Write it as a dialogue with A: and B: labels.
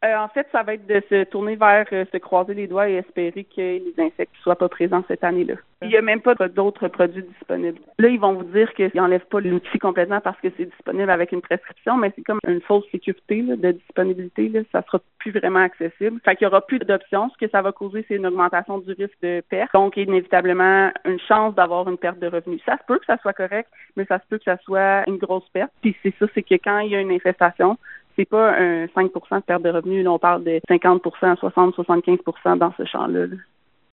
A: En fait, ça va être de se tourner vers se croiser les doigts et espérer que les insectes ne soient pas présents cette année-là. Il n'y a même pas d'autres produits disponibles. Là, ils vont vous dire qu'ils n'enlèvent pas l'outil complètement parce que c'est disponible avec une prescription, mais c'est comme une fausse sécurité là, de disponibilité. Là, ça sera plus vraiment accessible. Fait qu'il n'y aura plus d'options. Ce que ça va causer, c'est une augmentation du risque de perte. Donc, inévitablement, une chance d'avoir une perte de revenus. Ça se peut que ça soit correct, mais ça se peut que ça soit une grosse perte. Puis c'est ça, c'est que quand il y a une infestation, c'est pas un 5 de perte de revenus. Là, on parle de 50 60, 75 dans ce champ-là. Là.